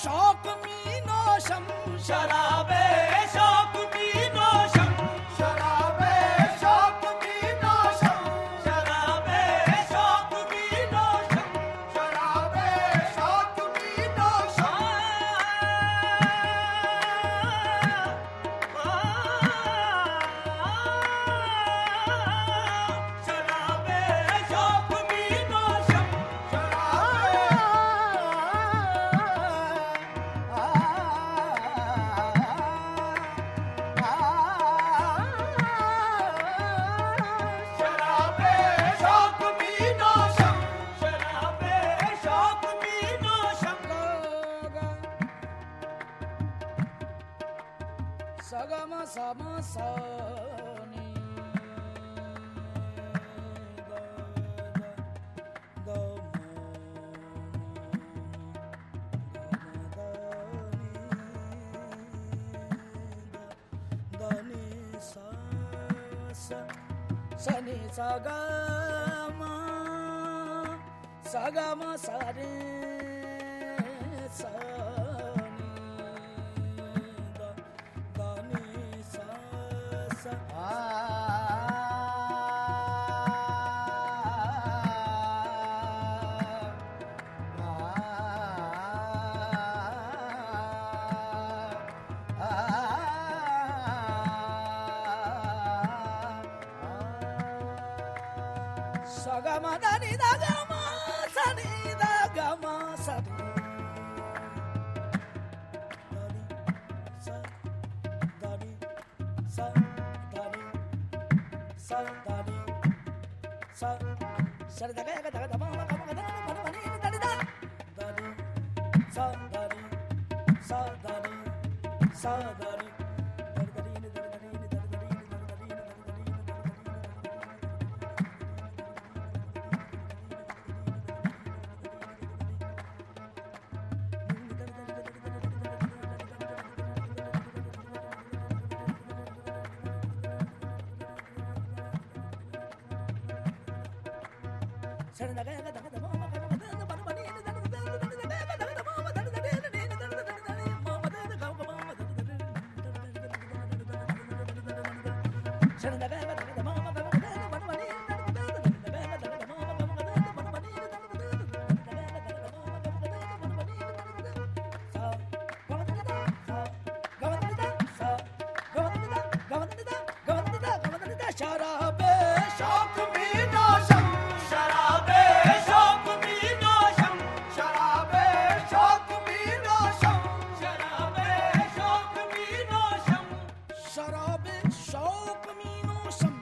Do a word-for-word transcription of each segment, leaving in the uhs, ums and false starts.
शौक मी नोशम शराबे शौक मी नोशम शराबे शौक मी नोशम शराबे शौक मी नोशम शराबे शौक मी नोशम शराबे शौक मी नोशम शराबे शौक मी नोशम शराबे शौक मी नोशम सगम सम सनी सनी सगम सगम सरे सनी दनी सा सा सगम दनी दगम सनी दगम सनी दनी सा दनी सा दनी सा सर दगा दगा दगा दमा दमा दमा दमा दनी दनी दनी सा दनी सा दनी सा दनी शराबे शौक मी नोशम शराबे शौक मी नोशम शराबे शौक मी नोशम शराबे शौक मी नोशम शराबे शौक मी नोशम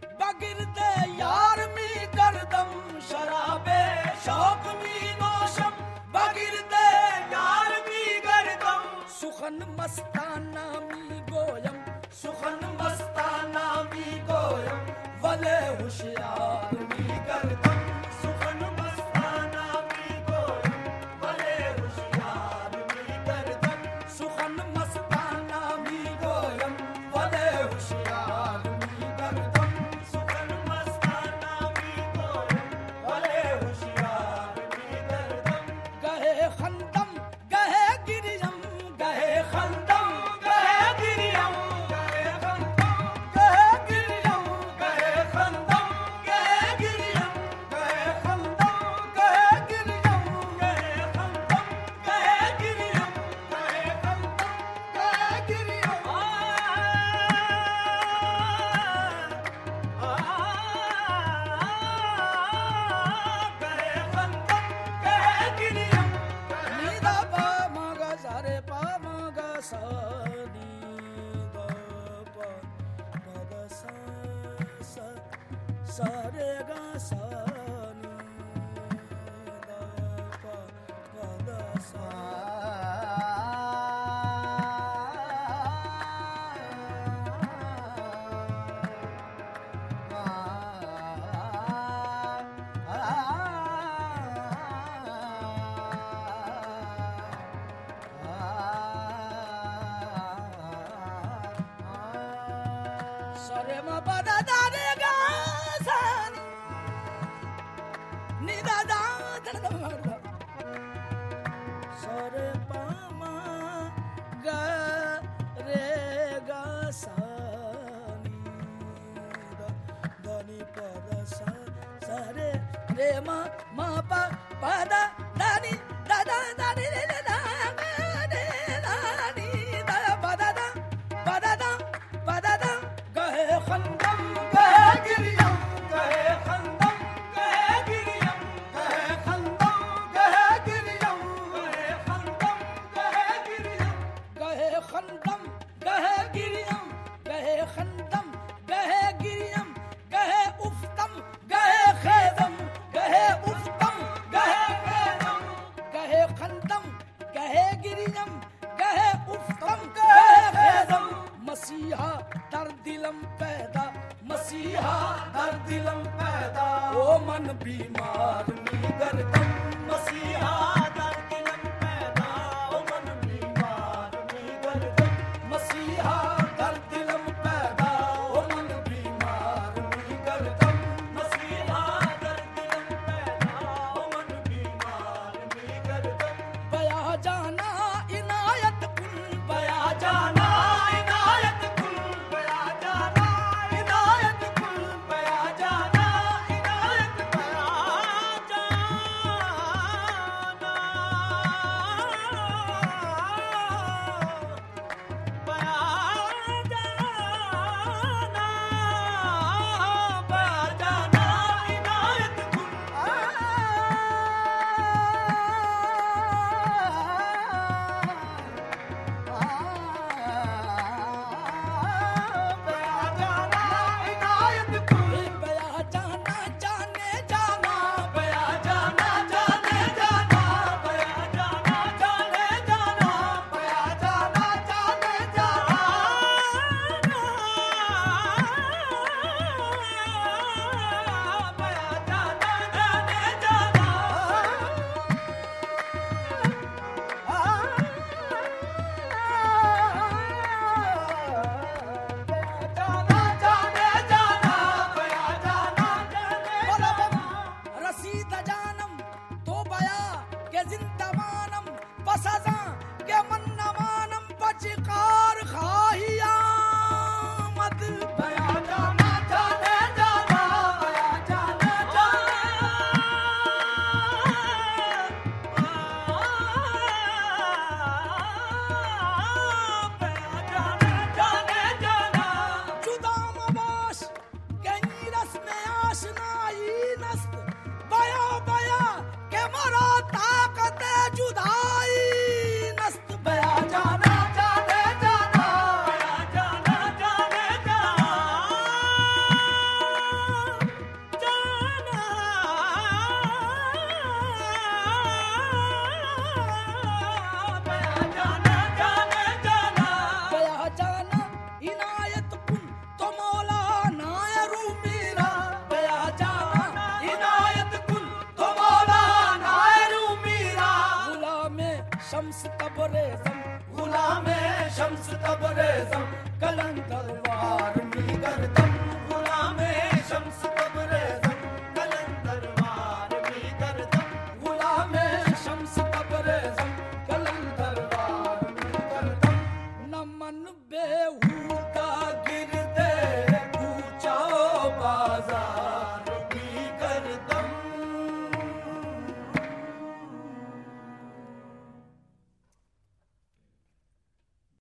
बगिरदे यार मी करदम शराबे शौक मी नोशम बगिरदे यार मी गर्दम सुखन मस्ताना मी गोयम सुखन मस्ताना मी गोयम वले होशियार मी गर्दम सुखन मस्ताना मी गोयम भले होशियार मी गर्दम सुखन मस्ताना मी गोयम वले होशियार मी करदम सुखन मस्ताना मी गोयम भले होशियार मी गर्दम गहे खंदम गहे गिरियम गहे खंदम गहे गिरियम गहे खंदम गहे गिरियम गहे खंदम गहे गिरियम गहे खंदम गहे गिरियम गहे खंदम गहे गिरियम गहे खंदम गहे गिरियम आ आ गहे खंदम गहे गिरियम नीदा पा मग सारे पा मग सा नी दा पा मग सा सा सा रे गा सा नी दा पा मग सा सरे म पद दा रे गा सा नी नी दा दा दा दा सरे पा सानी धनी पद सा सरे रे मा मा पा पद धनी दादा दानी रे दा रे दानी दा पद दा पद दा पद दा गहे खंदम गहे गिरियम गहे खंदम गहे गिरियम गहे खंदम गहे गिरियम गहे खंदम गहे गिरियम गहे खंदम गहे गिरियम गहे खंदम गहे गिरियम गहे उफ्तम गहे खेदम गहे उफ्तम गहे खेदम गहे खंदम गहे गिरियम गहे उफ्तम गहे खेदम मसीहा दर दिलम पैदा मसीहा दर दिलम पैदा ओ मन बीमार नीगरदम मसीहा दर दिलम पैदा ओ मन बीमार नीगरदम मसीहा दर दिलम पैदा ओ मन बीमार नीगरदम मसीहा दर दिलम पैदा ओ मन बीमार नीगरदम बया जाना इनायत कुल बया जाना इनायत कुल बया जाना इनायत कुल बया जाना इनायत बया शम्स तबरेज़म गुलाम शम्स तबरेज़म कलंदर वार नीगरदम